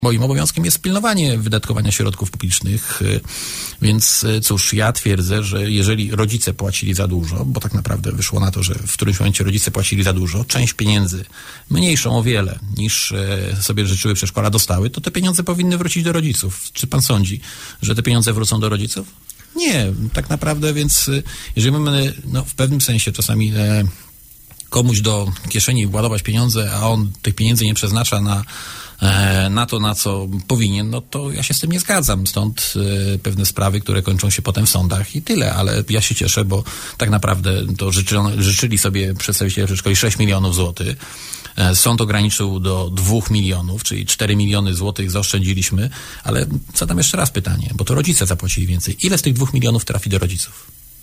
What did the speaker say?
Moim obowiązkiem jest pilnowanie wydatkowania środków publicznych, więc cóż, ja twierdzę, że jeżeli rodzice płacili za dużo, bo tak naprawdę wyszło na to, że w którymś momencie rodzice płacili za dużo, część pieniędzy, mniejszą o wiele niż sobie życzyły przedszkola, dostały, to te pieniądze powinny wrócić do rodziców. Czy pan sądzi, że te pieniądze wrócą do rodziców? Nie, tak naprawdę, więc jeżeli mamy w pewnym sensie czasami komuś do kieszeni ładować pieniądze, a on tych pieniędzy nie przeznacza na to, na co powinien, no to ja się z tym nie zgadzam. Stąd pewne sprawy, które kończą się potem w sądach i tyle, ale ja się cieszę, bo tak naprawdę to życzyli sobie przedstawiciele przedszkoli 6 milionów złotych. Sąd ograniczył do 2 milionów, czyli 4 miliony złotych zaoszczędziliśmy, ale zadam jeszcze raz pytanie, bo to rodzice zapłacili więcej. Ile z tych 2 milionów trafi do rodziców?